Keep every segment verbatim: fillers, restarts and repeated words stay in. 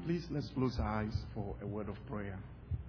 Please, let's close our eyes for a word of prayer.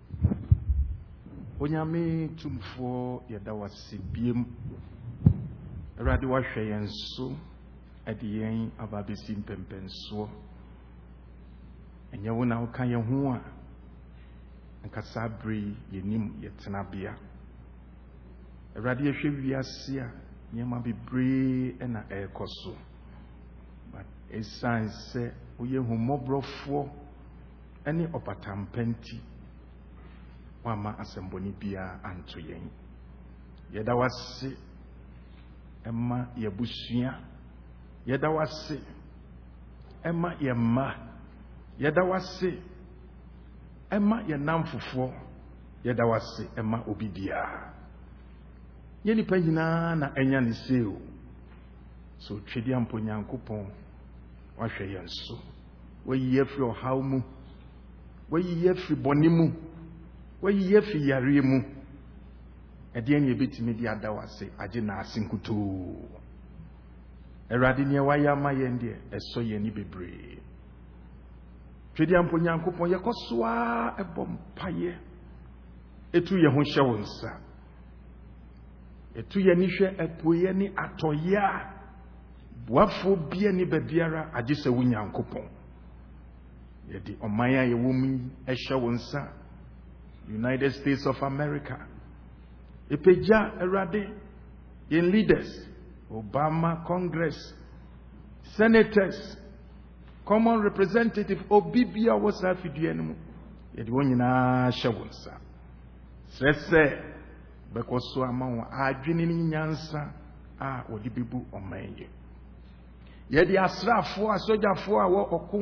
Onyame tumfo yeda wasibiem. Erade wa hwe yen so ade yen ababesi mpempenso. Enye wo na wo kan ye ho a nkasa bri yenim yetenabea. Erade ye hwe wiase a nyema bebre na ekoso. But esan se oye humobrofo ene opatampenti wama asemboni bia anto yen. Yeda wase emma yebusua. Yeda wase emma yemma. Yeda wase emma yenamfofo. Yeda wase emma obibia. Yeni panyina na enya ne seo. So twedi ampo Nyankopon wa hwe yenso. Wayi afri ohaw mu. Wayi afri boni mu. Wayi afri yare mu. Ede ne ebetimi di adawase age na asinkuto. Erade ne waya ma yende eso ye ni bebre. Twedi ampo Nyankopon yekosoa ebom paye. Etu ye ho hye wonsa. Etu ye ni hwe epoye ni atoya. Wafo bia ni babiara agese wo Nyankopon. Yedi omaya ye wumi ehye wonsa. United States of America. Epeja erade in leaders, Obama Congress, senators, common representative obibia wasa fiduenmu. Yedi wo nyina hye wonsa. Sese bekoso amawo adwene ni nyansa a wodi bibu omanye. Yedi asrafo asojafo a wo oku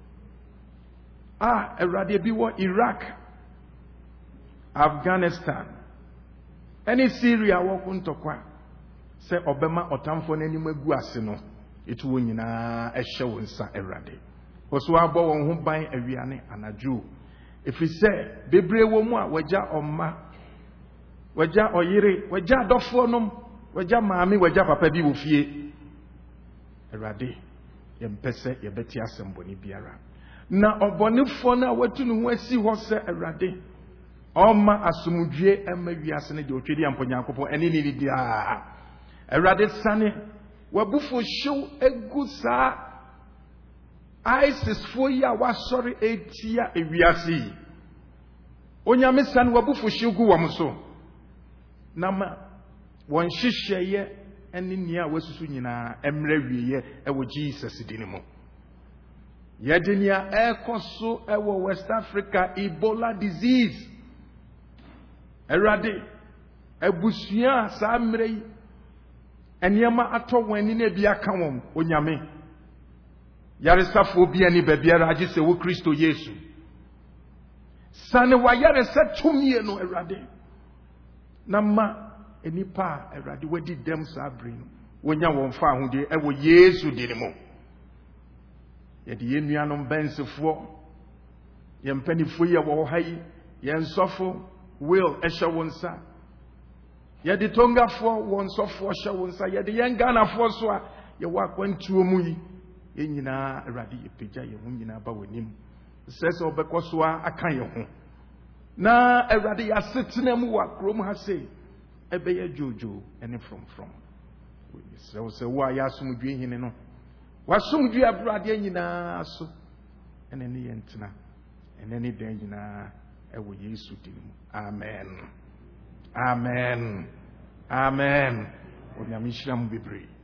ah erade bi wo Iraq, Afghanistan, any Syria wo ku ntokwa se obema otamfo nanim agu ase no etu wo nyina ehye wonsa erade koso abo won ho ban awiane anadwo efise bebre wo mu a waja omma waja oyire waja dofo nom waja maami waja papa bi wo fie. Erade yempese yebeti asemboni biara na obonefo na watu no ho asi ho se erade oma asumudwe ema wiase ne de otwedi ampo Nyankopon ene ni dia. Erade sane wabufo hyew egusa ISIS fo ya wasori etia ewiase. Onyame sane wabufo hyew gu wamso na ma won hyehyeye ene nia wasusu nyina emra wieye ewo Jesus dinimu. Yedenia ekoso ewo West Africa Ebola disease. Erade ebusua sa mrei eniema ato wani na bia ka won onyame. Yaresafo bia ni babiara age se wo Kristo Yesu. Sane wa yaresa tumie no erade. Na ma enipa erade wadi dem sa brin wonya won fa ahode ewo Yesu dinimo. Yedi yenuanom bensefo yempanifo ye wo hayi yensofo will ehye wonsa. Yedi tongafo wonsofo ehye wonsa. Yedi yenganafo so a ye wa kwantuo mu yi yenyina erade epeja ye ho nyina ba wanim. Sese obekoso a akan ye ho na erade ya setena mu wa krom ha sei ebe ye jojo ene from from. So se wa ya sumdwe hine no wasumdwe abrade nyina so ene ne yentena ene ne dan nyina ewo Yesu dimu. Amen. Amen. Amen. Onyame hyiram bebre.